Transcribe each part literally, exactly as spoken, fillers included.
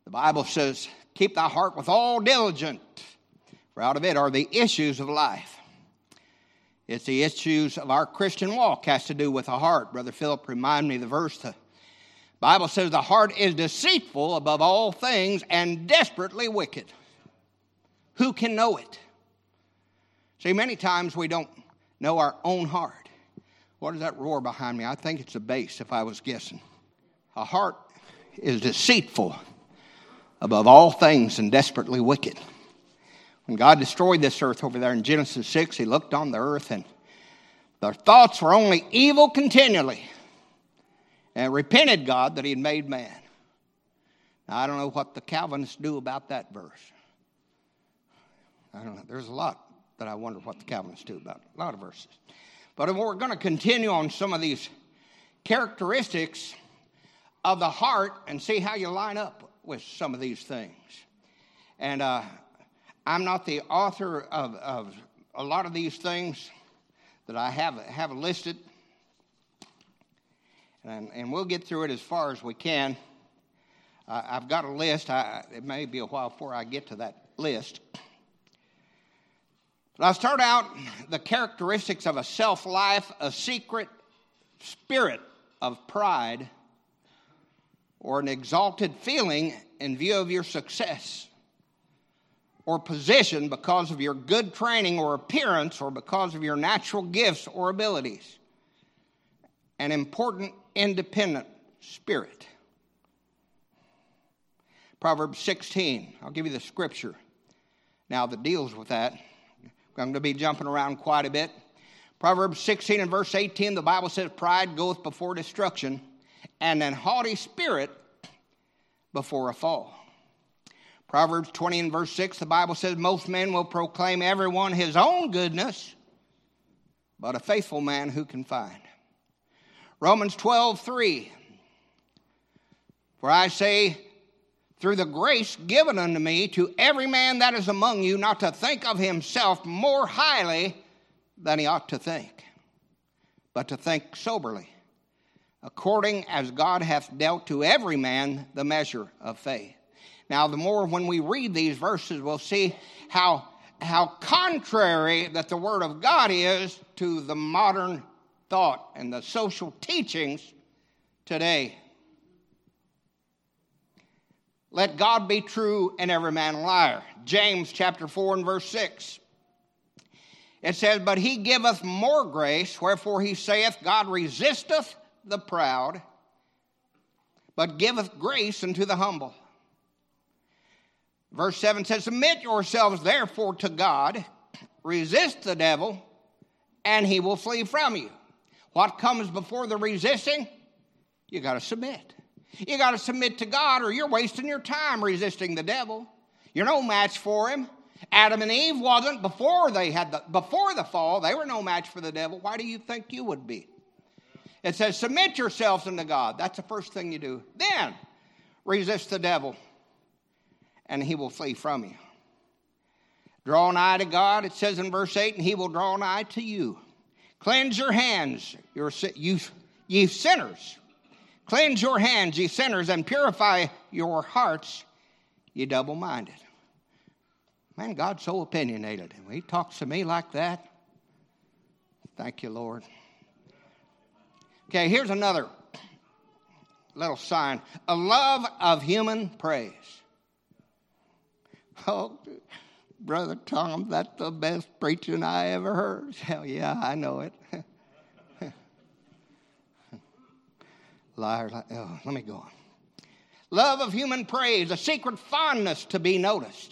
The Bible says, keep thy heart with all diligence, for out of it are the issues of life. It's the issues of our Christian walk has to do with the heart. Brother Philip reminded me of the verse. The Bible says the heart is deceitful above all things and desperately wicked. Who can know it? See, many times we don't know our own heart. What is that roar behind me? I think it's a bass if I was guessing. A heart is deceitful above all things and desperately wicked. When God destroyed this earth over there in Genesis six, he looked on the earth and their thoughts were only evil continually. And repented God that he had made man. Now, I don't know what the Calvinists do about that verse. I don't know. There's a lot that I wonder what the Calvinists do about it. A lot of verses. But we're going to continue on some of these characteristics of the heart and see how you line up with some of these things. And uh, I'm not the author of, of a lot of these things that I have, have listed. And, and we'll get through it as far as we can. Uh, I've got a list. I, it may be a while before I get to that list. But I'll start out the characteristics of a self-life, a secret spirit of pride, or an exalted feeling in view of your success or position because of your good training or appearance or because of your natural gifts or abilities. An important independent spirit. Proverbs sixteen. I'll give you the scripture now that deals with that. I'm going to be jumping around quite a bit. Proverbs sixteen and verse eighteen, the Bible says, pride goeth before destruction, and an haughty spirit before a fall. Proverbs twenty and verse six, the Bible says, most men will proclaim everyone his own goodness, but a faithful man who can find? Romans twelve three, for I say, through the grace given unto me, to every man that is among you, not to think of himself more highly than he ought to think, but to think soberly, according as God hath dealt to every man the measure of faith. Now, the more when we read these verses, we'll see how, how contrary that the Word of God is to the modern thought and the social teachings today. Let God be true and every man a liar. James chapter four and verse six. It says, but he giveth more grace, wherefore he saith, God resisteth the proud, but giveth grace unto the humble. Verse seven says, submit yourselves therefore to God, resist the devil, and he will flee from you. What comes before the resisting? You got to submit. You got to submit to God, or you're wasting your time resisting the devil. You're no match for him. Adam and Eve wasn't before they had the before the fall. They were no match for the devil. Why do you think you would be? It says, submit yourselves unto God. That's the first thing you do. Then resist the devil, and he will flee from you. Draw nigh to God, it says in verse eight, and he will draw nigh to you. Cleanse your hands, your, you, ye sinners. Cleanse your hands, ye sinners, and purify your hearts, ye double-minded. Man, God's so opinionated. And he talks to me like that. Thank you, Lord. Okay, here's another little sign. A love of human praise. Oh, Brother Tom, that's the best preaching I ever heard. Hell yeah, I know it. Liar, oh, let me go on. Love of human praise, a secret fondness to be noticed.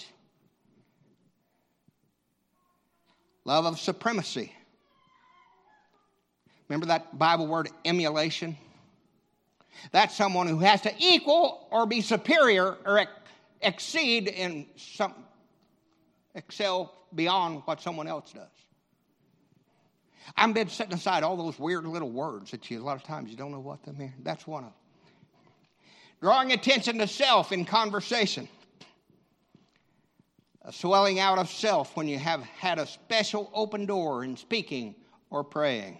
Love of supremacy. Remember that Bible word emulation? That's someone who has to equal or be superior or ex- exceed in some, excel beyond what someone else does. I've been setting aside all those weird little words that you, a lot of times you don't know what they mean. That's one of them. Drawing attention to self in conversation. A swelling out of self when you have had a special open door in speaking or praying.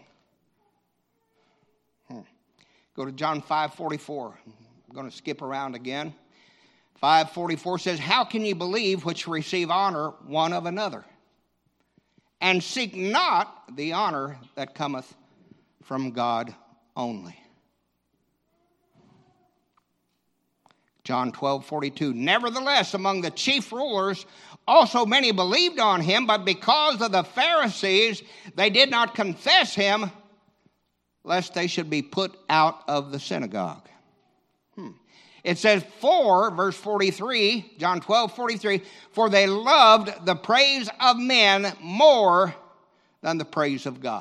Hmm. Go to John five forty-four. I'm going to skip around again. five forty-four says, how can you believe which receive honor one of another? And seek not the honor that cometh from God only. John twelve forty-two, nevertheless, among the chief rulers also many believed on him, but because of the Pharisees, they did not confess him, lest they should be put out of the synagogue. Hmm. It says, for, verse forty-three, John twelve forty-three, for they loved the praise of men more than the praise of God.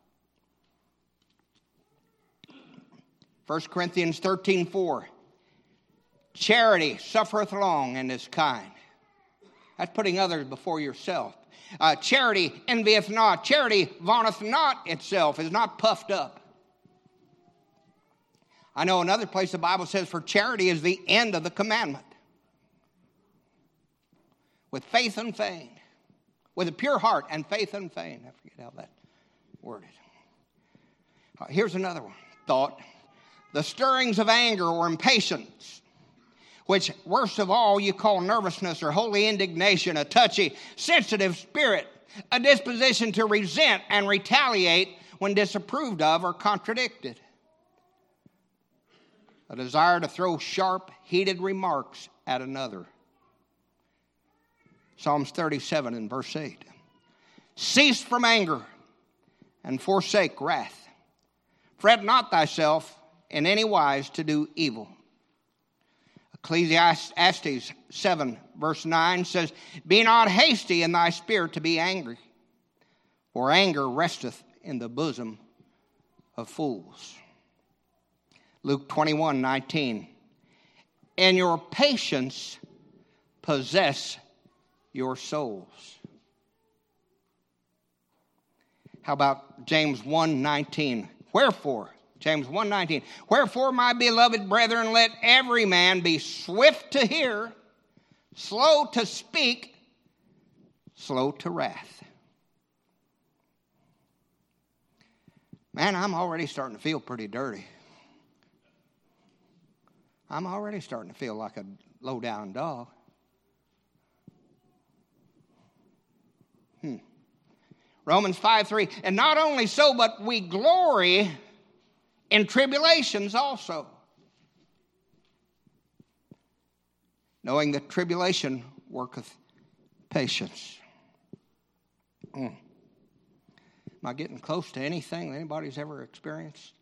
First Corinthians thirteen four, charity suffereth long and is kind. That's putting others before yourself. Uh, charity envieth not. Charity vaunteth not itself, is not puffed up. I know another place the Bible says, for charity is the end of the commandment. With faith unfeigned. With a pure heart and faith unfeigned. I forget how that worded. Uh, here's another one. Thought. The stirrings of anger or impatience, which worst of all you call nervousness or holy indignation, a touchy, sensitive spirit, a disposition to resent and retaliate when disapproved of or contradicted. A desire to throw sharp, heated remarks at another. Psalms thirty-seven and verse eight. Cease from anger and forsake wrath. Fret not thyself in any wise to do evil. Ecclesiastes seven verse nine says, be not hasty in thy spirit to be angry, for anger resteth in the bosom of fools. Luke twenty-one nineteen, in your patience possess your souls. How about James one nineteen? Wherefore, James one nineteen, wherefore, my beloved brethren, let every man be swift to hear, slow to speak, slow to wrath. Man, I'm already starting to feel pretty dirty. I'm already starting to feel like a low-down dog. Hmm. Romans five three, and not only so, but we glory in tribulations also, knowing that tribulation worketh patience. Mm. Am I getting close to anything that anybody's ever experienced?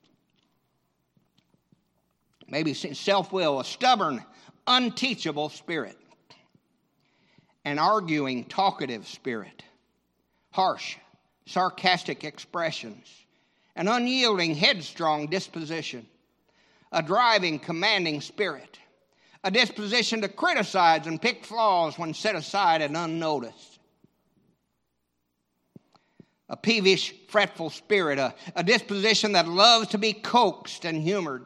Maybe self-will, a stubborn, unteachable spirit, an arguing, talkative spirit, harsh, sarcastic expressions, an unyielding, headstrong disposition, a driving, commanding spirit, a disposition to criticize and pick flaws when set aside and unnoticed, a peevish, fretful spirit, a, a disposition that loves to be coaxed and humored.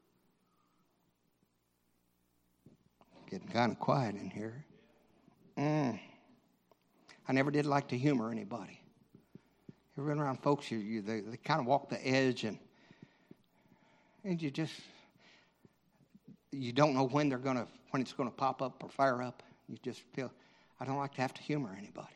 Getting kind of quiet in here. Mm. I never did like to humor anybody. You ever been around folks, you, you, they, they kind of walk the edge and and you just, you don't know when they're going to, when it's going to pop up or fire up. You just feel, I don't like to have to humor anybody.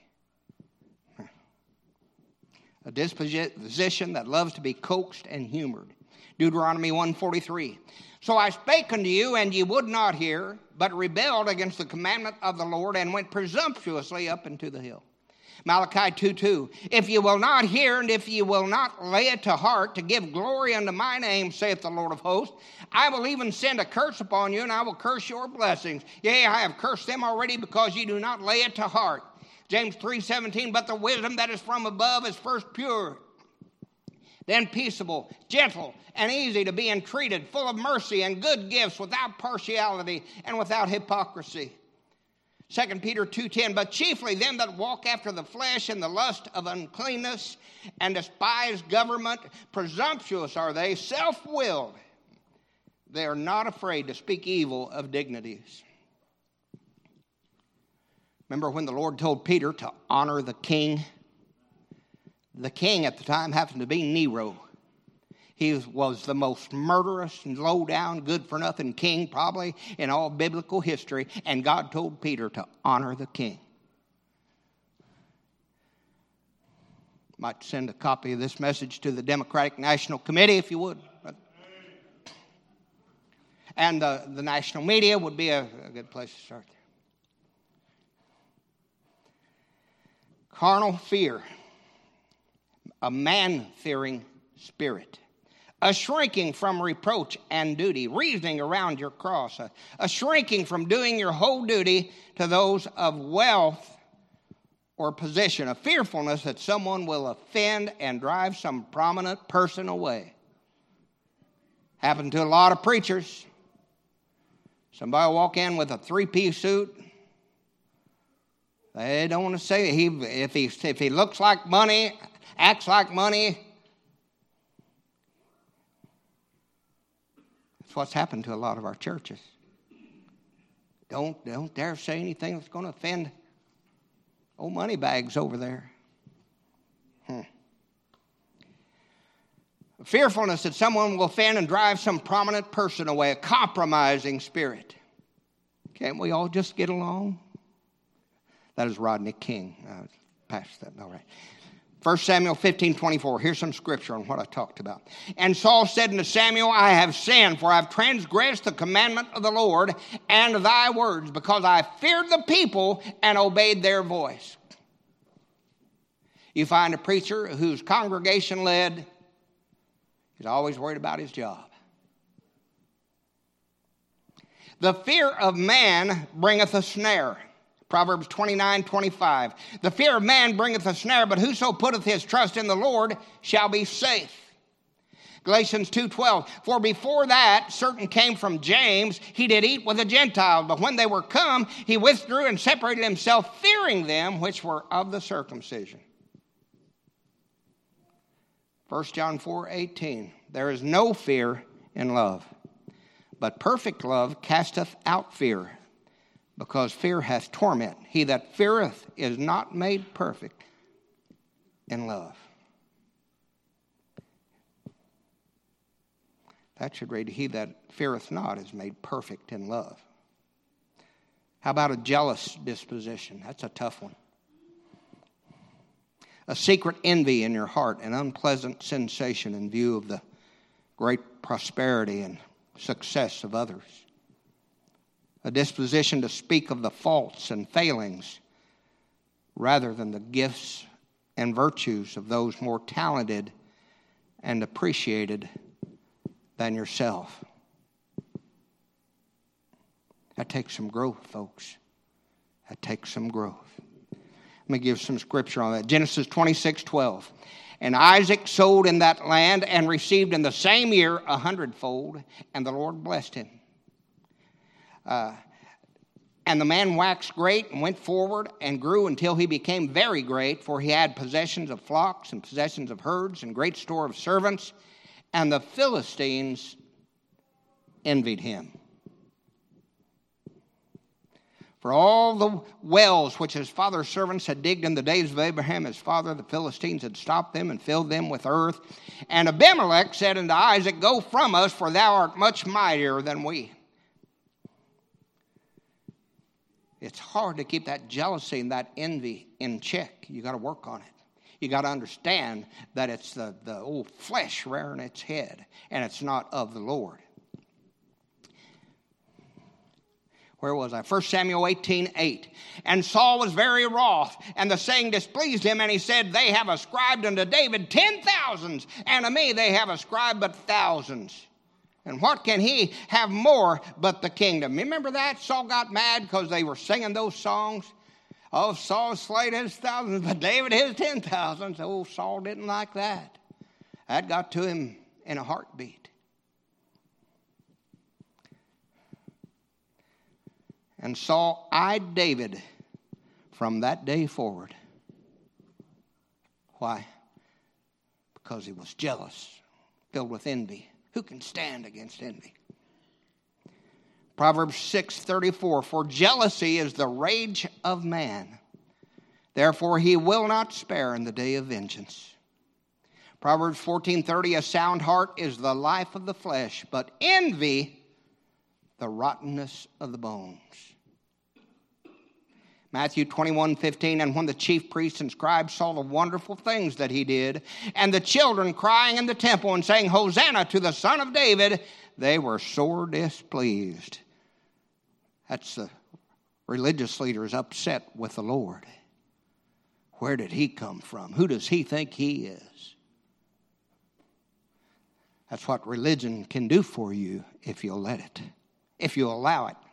A disposition that loves to be coaxed and humored. Deuteronomy one forty-three. So I spake unto you, and ye would not hear, but rebelled against the commandment of the Lord, and went presumptuously up into the hill. Malachi two two. If you will not hear, and if you will not lay it to heart, to give glory unto my name, saith the Lord of hosts, I will even send a curse upon you, and I will curse your blessings. Yea, I have cursed them already, because ye do not lay it to heart. James three seventeen. But the wisdom that is from above is first pure, then peaceable, gentle, and easy to be entreated, full of mercy and good gifts, without partiality and without hypocrisy. Second Peter two ten, but chiefly them that walk after the flesh in the lust of uncleanness and despise government, presumptuous are they, self-willed. They are not afraid to speak evil of dignities. Remember when the Lord told Peter to honor the king? The king at the time happened to be Nero. He was the most murderous and low-down, good-for-nothing king probably in all biblical history. And God told Peter to honor the king. Might send a copy of this message to the Democratic National Committee if you would. And the, the national media would be a, a good place to start there. Carnal fear, a man-fearing spirit, a shrinking from reproach and duty, reasoning around your cross, a, a shrinking from doing your whole duty to those of wealth or position, a fearfulness that someone will offend and drive some prominent person away. Happened to a lot of preachers. Somebody will walk in with a three-piece suit. They don't want to say he if he if he looks like money, acts like money. That's what's happened to a lot of our churches. Don't don't dare say anything that's going to offend old money bags over there. Hmm. Fearfulness that someone will offend and drive some prominent person away, a compromising spirit. Can't we all just get along? That is Rodney King. Uh, past that, all right. First Samuel fifteen twenty-four. Here's some scripture on what I talked about. And Saul said unto Samuel, I have sinned, for I have transgressed the commandment of the Lord and thy words, because I feared the people and obeyed their voice. You find a preacher who's congregation led, he's always worried about his job. The fear of man bringeth a snare. Proverbs twenty-nine twenty-five. The fear of man bringeth a snare, but whoso putteth his trust in the Lord shall be safe. Galatians two twelve. For before that, certain came from James, he did eat with the Gentiles. But when they were come, he withdrew and separated himself, fearing them which were of the circumcision. First John four eighteen. There is no fear in love, but perfect love casteth out fear, because fear hath torment. He that feareth is not made perfect in love. That should read, he that feareth not is made perfect in love. How about a jealous disposition? That's a tough one. A secret envy in your heart, an unpleasant sensation in view of the great prosperity and success of others. A disposition to speak of the faults and failings rather than the gifts and virtues of those more talented and appreciated than yourself. That takes some growth, folks. That takes some growth. Let me give some scripture on that. Genesis twenty-six twelve. And Isaac sowed in that land and received in the same year a hundredfold, and the Lord blessed him. Uh, and the man waxed great and went forward and grew until he became very great, for he had possessions of flocks and possessions of herds and great store of servants, and the Philistines envied him. For all the wells which his father's servants had digged in the days of Abraham his father, the Philistines had stopped them and filled them with earth. And Abimelech said unto Isaac, Go from us, for thou art much mightier than we. It's hard to keep that jealousy and that envy in check. You got to work on it. You got to understand that it's the, the old flesh rearing its head, and it's not of the Lord. Where was I? First Samuel eighteen eight. And Saul was very wroth, and the saying displeased him, and he said, They have ascribed unto David ten thousands, and to me they have ascribed but thousands. And what can he have more but the kingdom? Remember that? Saul got mad because they were singing those songs. Oh, Saul slayed his thousands, but David his ten thousands. Oh, Saul didn't like that. That got to him in a heartbeat. And Saul eyed David from that day forward. Why? Because he was jealous, filled with envy. Who can stand against envy? Proverbs six thirty-four. For jealousy is the rage of man. Therefore he will not spare in the day of vengeance. Proverbs fourteen thirty, a sound heart is the life of the flesh, but envy the rottenness of the bones. Matthew twenty-one fifteen, and when the chief priests and scribes saw the wonderful things that he did, and the children crying in the temple and saying, Hosanna to the Son of David, they were sore displeased. That's the religious leaders upset with the Lord. Where did he come from? Who does he think he is? That's what religion can do for you if you'll let it, if you allow it.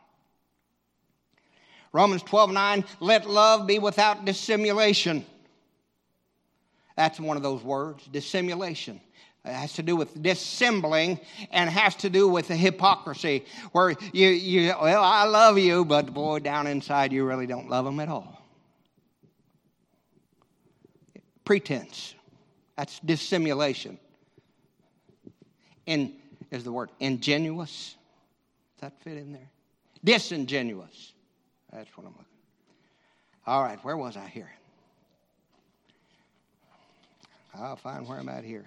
Romans twelve nine, let love be without dissimulation. That's one of those words, dissimulation. It has to do with dissembling and has to do with the hypocrisy where you, you, well, I love you, but boy, down inside you really don't love them at all. Pretense. That's dissimulation. In is the word ingenuous. Does that fit in there? Disingenuous. That's what I'm looking. All right, where was I here? I'll find where I'm at here.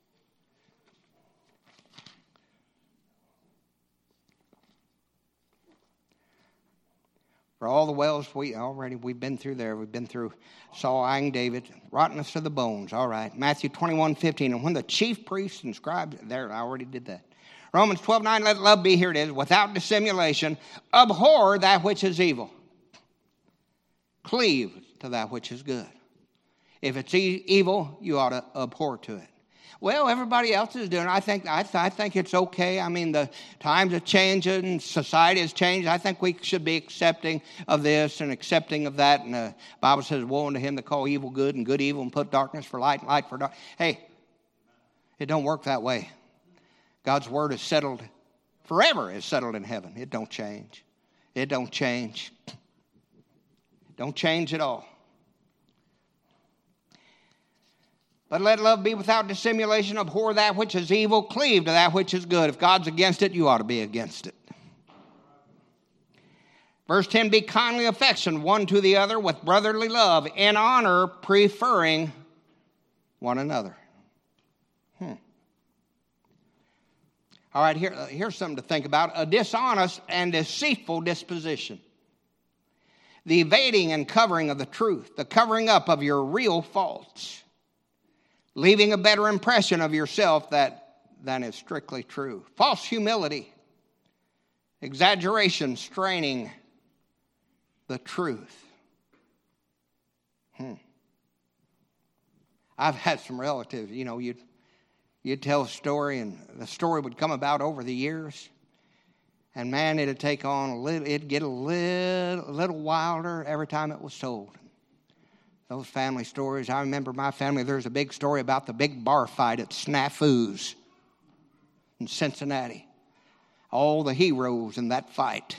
For all the wells we already we've been through there. We've been through Saul eyeing David, rottenness of the bones. All right. Matthew twenty-one fifteen. And when the chief priests and scribes, there, I already did that. Romans twelve nine, let love be, here it is, without dissimulation, abhor that which is evil. Cleave to that which is good. If it's e- evil, you ought to abhor to it. Well, everybody else is doing it. I think, I, th- I think it's okay. I mean, the times are changing, society has changed. I think we should be accepting of this and accepting of that. And the Bible says, woe unto him that call evil good and good evil and put darkness for light and light for dark. Hey, it don't work that way. God's word is settled forever, is settled in heaven. It don't change. It don't change. Don't change at all. But let love be without dissimulation, abhor that which is evil, cleave to that which is good. If God's against it, you ought to be against it. Verse ten, be kindly affectioned one to the other with brotherly love, in honor preferring one another. Hmm. All right, here, here's something to think about. A dishonest and deceitful disposition. The evading and covering of the truth. The covering up of your real faults. Leaving a better impression of yourself that, than is strictly true. False humility. Exaggeration, straining the truth. Hmm. I've had some relatives, you know, you'd, you'd tell a story and the story would come about over the years. And man, it'd take on a little, it'd get a little, a little wilder every time it was told. Those family stories, I remember my family, there's a big story about the big bar fight at Snafu's in Cincinnati. All the heroes in that fight.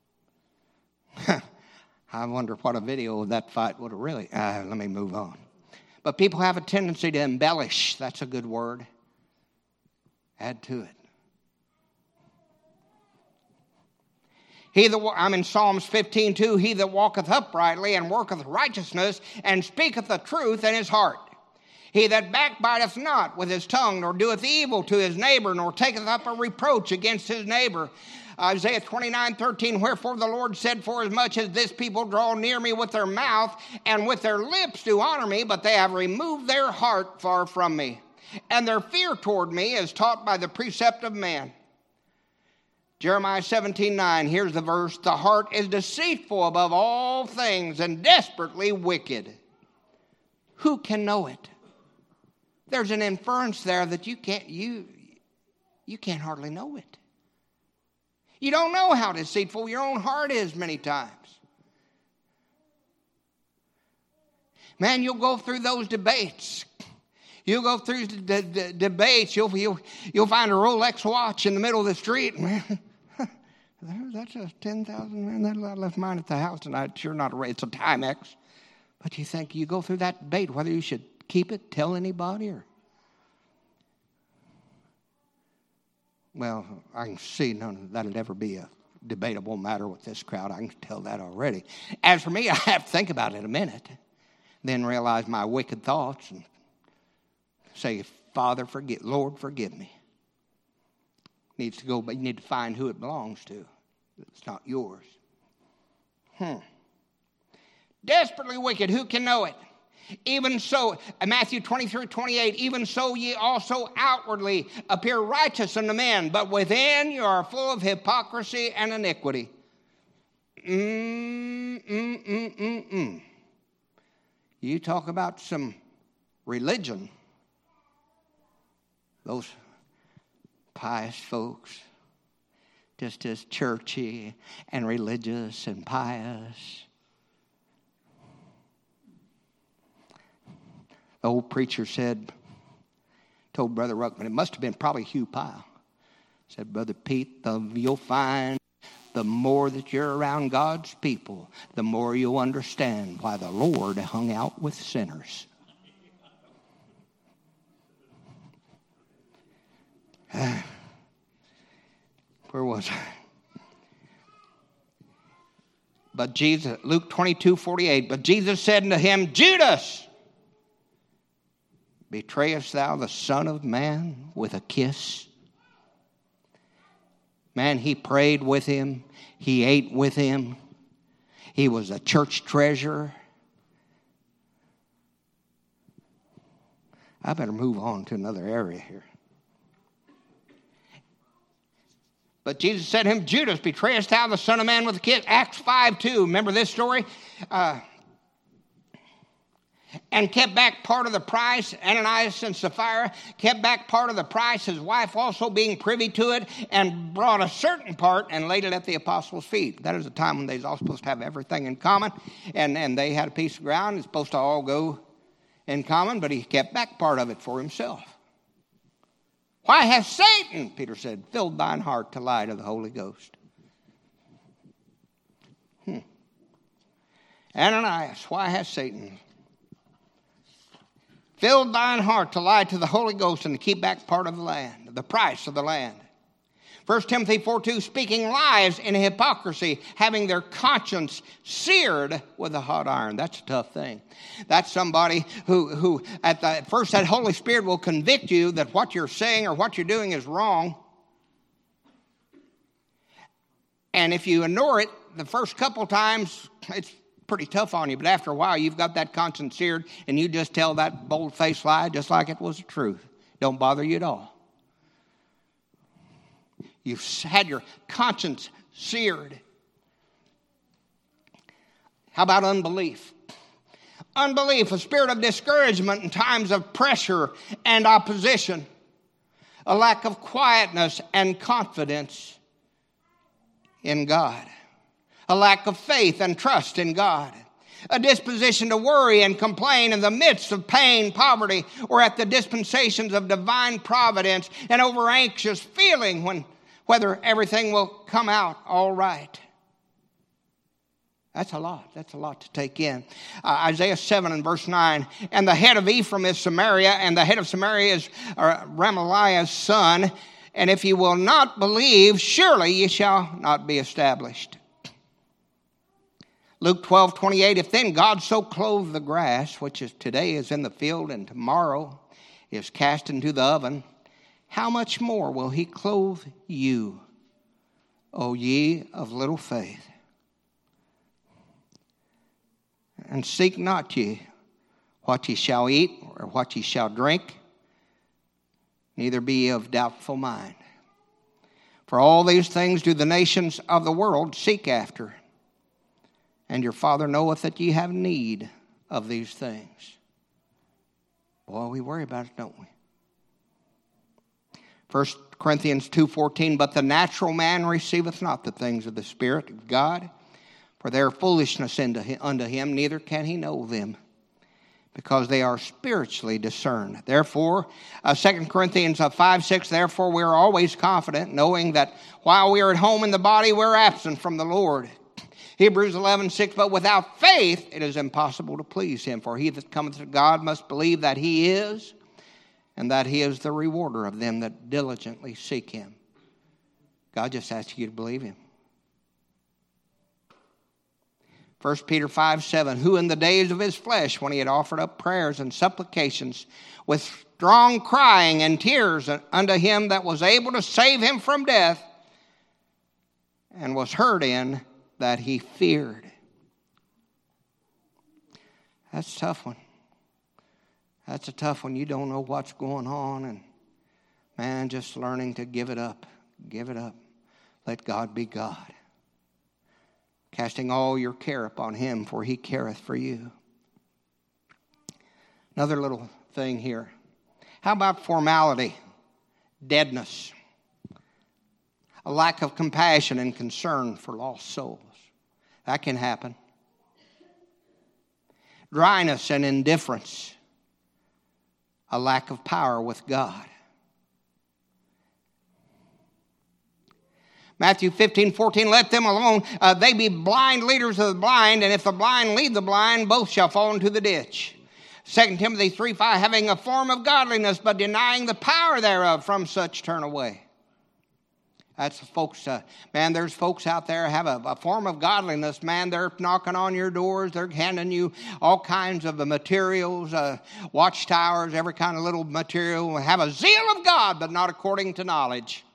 I wonder what a video of that fight would have really, uh, let me move on. But people have a tendency to embellish. That's a good word. Add to it. He that, I'm in Psalms fifteen two, he that walketh uprightly and worketh righteousness and speaketh the truth in his heart. He that backbiteth not with his tongue, nor doeth evil to his neighbor, nor taketh up a reproach against his neighbor. Isaiah twenty-nine thirteen, wherefore the Lord said, for as much as this people draw near me with their mouth, and with their lips do honor me, but they have removed their heart far from me. And their fear toward me is taught by the precept of man. Jeremiah seventeen nine, here's the verse. The heart is deceitful above all things and desperately wicked. Who can know it? There's an inference there that you can't, you, you can't hardly know it. You don't know how deceitful your own heart is many times. Man, you'll go through those debates. You'll go through the, the, the debates. You'll, you'll, you'll find a Rolex watch in the middle of the street. Man, that's a ten thousand. Man, I left mine at the house tonight. It's sure not a, it's a Timex. But you think you go through that debate whether you should keep it, tell anybody, or... Well, I can see none of that'll ever be a debatable matter with this crowd. I can tell that already. As for me, I have to think about it a minute. Then realize my wicked thoughts and say, Father, forgive, Lord, forgive me. Needs to go, but you need to find who it belongs to. It's not yours. Hmm. Desperately wicked, who can know it? Even so, Matthew twenty-three, twenty-eight, even so ye also outwardly appear righteous unto men, but within you are full of hypocrisy and iniquity. Mm, mm, mm, mm, mm. You talk about some religion. Those pious folks, just as churchy and religious and pious. The old preacher said, told Brother Ruckman, it must have been probably Hugh Pyle, said, Brother Pete, the, you'll find the more that you're around God's people, the more you'll understand why the Lord hung out with sinners. Where was I? But Jesus, Luke twenty-two, forty-eight, but Jesus said unto him, Judas, betrayest thou the Son of Man with a kiss? Man, he prayed with him. He ate with him. He was a church treasurer. I better move on to another area here. But Jesus said to him, Judas, betrayest thou the Son of Man with a kiss? Acts five two. Remember this story? Uh, and kept back part of the price. Ananias and Sapphira kept back part of the price, his wife also being privy to it, and brought a certain part and laid it at the apostles' feet. That is a time when they was all supposed to have everything in common, and, and they had a piece of ground. It's supposed to all go in common, but he kept back part of it for himself. Why hath Satan, Peter said, filled thine heart to lie to the Holy Ghost? Hmm. Ananias, why hath Satan filled thine heart to lie to the Holy Ghost and to keep back part of the land, the price of the land? First Timothy four two, speaking lies in hypocrisy, having their conscience seared with a hot iron. That's a tough thing. That's somebody who, who at, the, at first that Holy Spirit will convict you that what you're saying or what you're doing is wrong. And if you ignore it the first couple times, it's pretty tough on you. But after a while, you've got that conscience seared, and you just tell that bold-faced lie just like it was the truth. Don't bother you at all. You've had your conscience seared. How about unbelief? Unbelief, a spirit of discouragement in times of pressure and opposition. A lack of quietness and confidence in God. A lack of faith and trust in God. A disposition to worry and complain in the midst of pain, poverty, or at the dispensations of divine providence, and over anxious feeling when whether everything will come out all right. That's a lot. That's a lot to take in. Uh, Isaiah seven and verse nine. And the head of Ephraim is Samaria, and the head of Samaria is uh, Ramaliah's son. And if you will not believe, surely ye shall not be established. Luke twelve, twenty-eight. If then God so clothe the grass, which is today is in the field and tomorrow is cast into the oven, how much more will he clothe you, O ye of little faith? And seek not ye what ye shall eat or what ye shall drink, neither be ye of doubtful mind. For all these things do the nations of the world seek after, and your Father knoweth that ye have need of these things. Boy, we worry about it, don't we? First Corinthians two fourteen, but the natural man receiveth not the things of the Spirit of God, for they are foolishness unto him, neither can he know them, because they are spiritually discerned. Therefore, uh, Second Corinthians five six, therefore we are always confident, knowing that while we are at home in the body, we are absent from the Lord. Hebrews eleven six, but without faith it is impossible to please him, for he that cometh to God must believe that he is, and that he is the rewarder of them that diligently seek him. God just asks you to believe him. First Peter five seven, who in the days of his flesh, when he had offered up prayers and supplications with strong crying and tears unto him that was able to save him from death, and was heard in that he feared. That's a tough one. That's a tough one. You don't know what's going on, and man, just learning to give it up. Give it up. Let God be God. Casting all your care upon him, for he careth for you. Another little thing here. How about formality? Deadness. A lack of compassion and concern for lost souls. That can happen. Dryness and indifference. A lack of power with God. Matthew fifteen, fourteen, let them alone. Uh, they be blind leaders of the blind, and if the blind lead the blind, both shall fall into the ditch. Second Timothy three, five, having a form of godliness, but denying the power thereof, from such turn away. That's folks, uh, man, there's folks out there have a, a form of godliness, man. They're knocking on your doors. They're handing you all kinds of materials, uh, watchtowers, every kind of little material. Have a zeal of God, but not according to knowledge.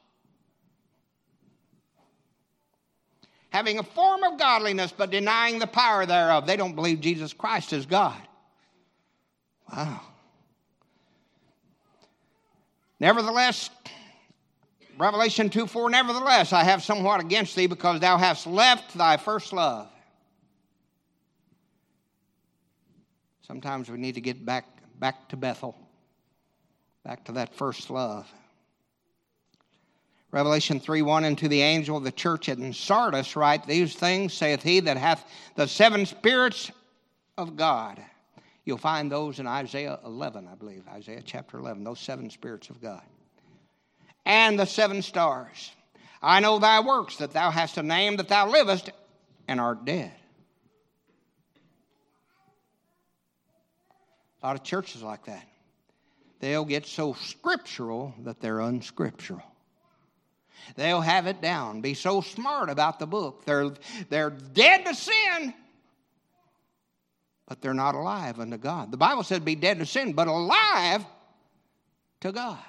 Having a form of godliness, but denying the power thereof. They don't believe Jesus Christ is God. Wow. Nevertheless, Revelation two, four, nevertheless, I have somewhat against thee, because thou hast left thy first love. Sometimes we need to get back, back to Bethel, back to that first love. Revelation three, one, and to the angel of the church in Sardis write, these things saith he that hath the seven spirits of God. You'll find those in Isaiah eleven, I believe. Isaiah chapter eleven, those seven spirits of God. And the seven stars. I know thy works, that thou hast a name, that thou livest, and art dead. A lot of churches like that. They'll get so scriptural that they're unscriptural. They'll have it down, be so smart about the book. They're, they're dead to sin, but they're not alive unto God. The Bible said be dead to sin, but alive to God.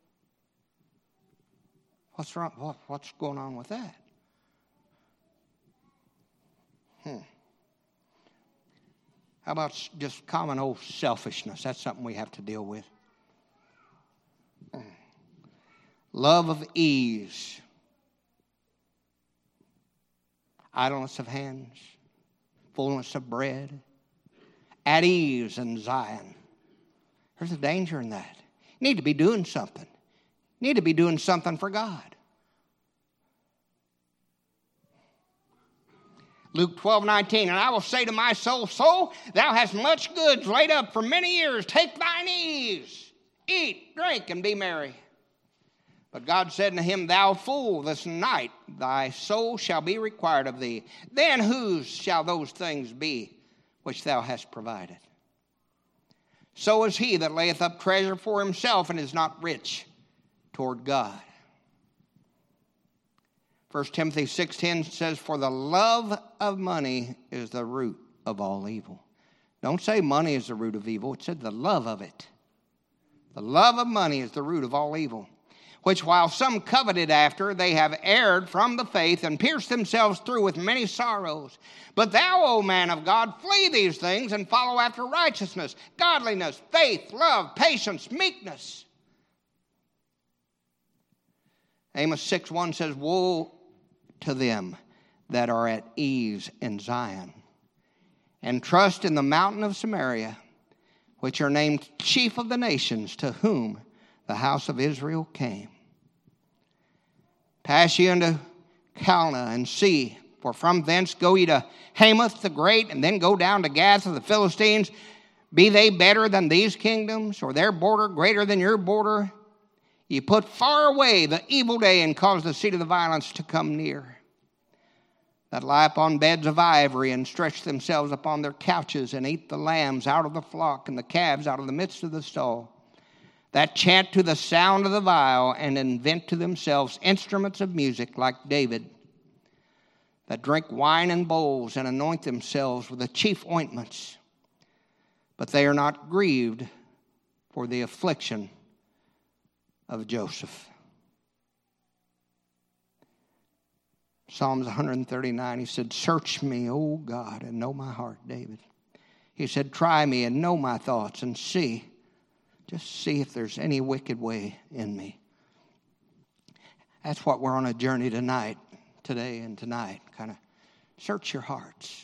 What's wrong? What, what's going on with that? Hmm. How about just common old selfishness? That's something we have to deal with. Love of ease. Idleness of hands. Fullness of bread. At ease in Zion. There's a danger in that. You need to be doing something. You need to be doing something for God. Luke twelve, nineteen, and I will say to my soul, soul, thou hast much goods laid up for many years. Take thine ease. Eat, drink, and be merry. But God said unto him, thou fool, this night thy soul shall be required of thee. Then whose shall those things be which thou hast provided? So is he that layeth up treasure for himself and is not rich toward God. First Timothy six ten says, for the love of money is the root of all evil. Don't say money is the root of evil. It said the love of it. The love of money is the root of all evil. Which while some coveted after, they have erred from the faith and pierced themselves through with many sorrows. But thou, O man of God, flee these things and follow after righteousness, godliness, faith, love, patience, meekness. Amos six one says, woe to them that are at ease in Zion, and trust in the mountain of Samaria, which are named chief of the nations, to whom the house of Israel came. Pass ye unto Calneh and see, for from thence go ye to Hamath the great, and then go down to Gath of the Philistines. Be they better than these kingdoms, or their border greater than your border? Ye put far away the evil day, and cause the seat of the violence to come near, that lie upon beds of ivory, and stretch themselves upon their couches, and eat the lambs out of the flock, and the calves out of the midst of the stall, that chant to the sound of the viol, and invent to themselves instruments of music like David, that drink wine in bowls, and anoint themselves with the chief ointments. But they are not grieved for the affliction of Joseph. Psalms one thirty-nine, he said, search me, O God, and know my heart, David. He said, try me and know my thoughts and see, just see if there's any wicked way in me. That's what we're on a journey tonight, today and tonight. Kind of search your hearts.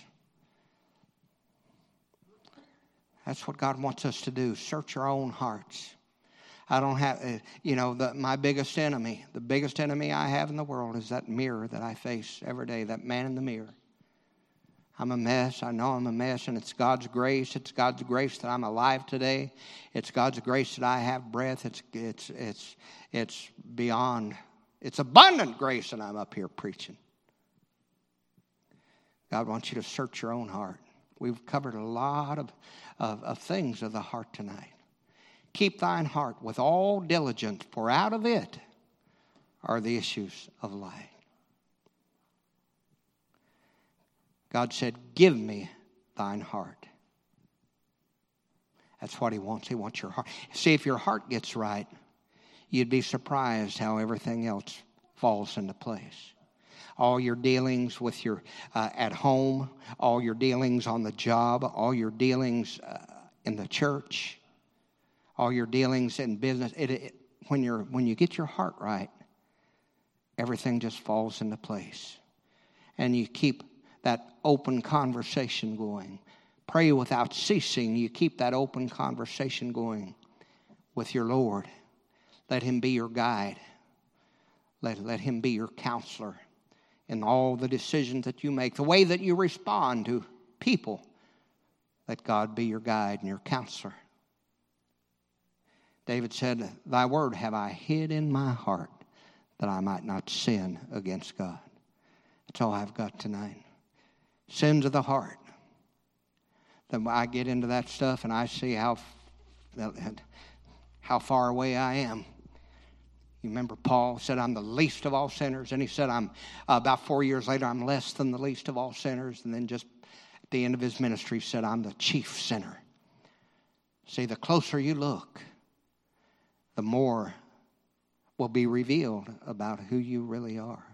That's what God wants us to do, search our own hearts. I don't have, uh, you know, the, my biggest enemy, the biggest enemy I have in the world is that mirror that I face every day, that man in the mirror. I'm a mess. I know I'm a mess, and it's God's grace. It's God's grace that I'm alive today. It's God's grace that I have breath. It's it's it's it's beyond. It's abundant grace, and I'm up here preaching. God wants you to search your own heart. We've covered a lot of, of, of things of the heart tonight. Keep thine heart with all diligence, for out of it are the issues of life. God said, give me thine heart. That's what he wants. He wants your heart. See, if your heart gets right, you'd be surprised how everything else falls into place. All your dealings with your uh, at home, all your dealings on the job, all your dealings uh, in the church, all your dealings in business. It, it, when you're when you get your heart right, everything just falls into place, and you keep that open conversation going. Pray without ceasing. You keep that open conversation going with your Lord. Let him be your guide. Let, let him be your counselor in all the decisions that you make. The way that you respond to people. Let God be your guide and your counselor. David said, thy word have I hid in my heart that I might not sin against God. That's all I've got tonight. Sins of the heart. Then I get into that stuff and I see how, how far away I am. You remember Paul said, I'm the least of all sinners. And he said, I'm uh, about four years later, I'm less than the least of all sinners. And then just at the end of his ministry, he said, I'm the chief sinner. See, the closer you look, the more will be revealed about who you really are.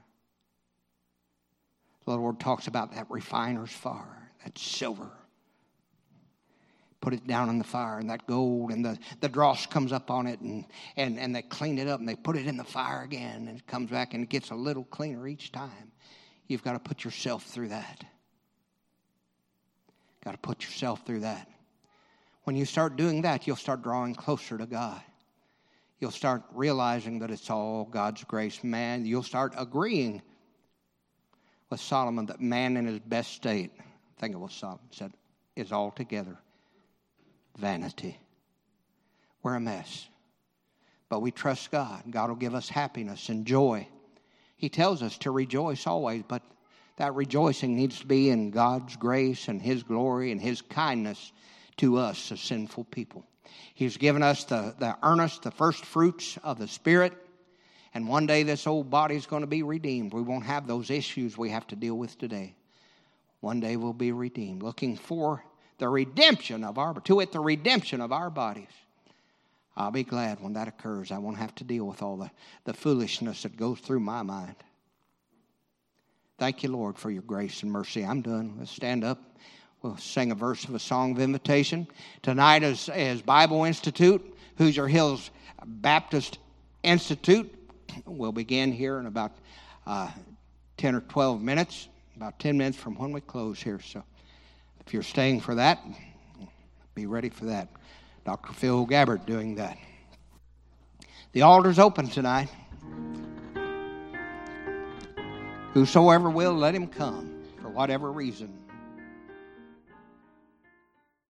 The Lord talks about that refiner's fire, that silver. Put it down in the fire, and that gold, and the, the dross comes up on it, and, and, and they clean it up, and they put it in the fire again, and it comes back, and it gets a little cleaner each time. You've got to put yourself through that. Got to put yourself through that. When you start doing that, you'll start drawing closer to God. You'll start realizing that it's all God's grace. Man, you'll start agreeing with Solomon that man in his best state, I think it was Solomon, said, is altogether vanity. We're a mess. But we trust God. God will give us happiness and joy. He tells us to rejoice always, but that rejoicing needs to be in God's grace and his glory and his kindness to us as sinful people. He's given us the, the earnest, the first fruits of the Spirit. And one day this old body is going to be redeemed. We won't have those issues we have to deal with today. One day we'll be redeemed. Looking for the redemption of our, to it the redemption of our bodies. I'll be glad when that occurs. I won't have to deal with all the, the foolishness that goes through my mind. Thank you, Lord, for your grace and mercy. I'm done. Let's stand up. We'll sing a verse of a song of invitation. Tonight is, is Bible Institute, Hoosier Hills Baptist Institute. We'll begin here in about uh, ten or twelve minutes, about ten minutes from when we close here. So if you're staying for that, be ready for that. Doctor Phil Gabbard doing that. The altar's open tonight. Whosoever will, let him come for whatever reason.